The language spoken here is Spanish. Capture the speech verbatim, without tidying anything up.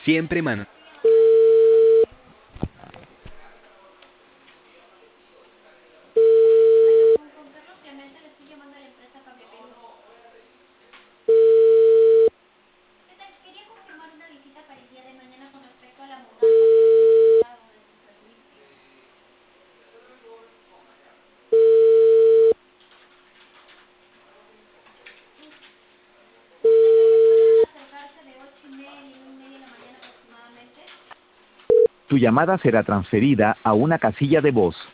Siempre mano. Tu llamada será transferida a una casilla de voz.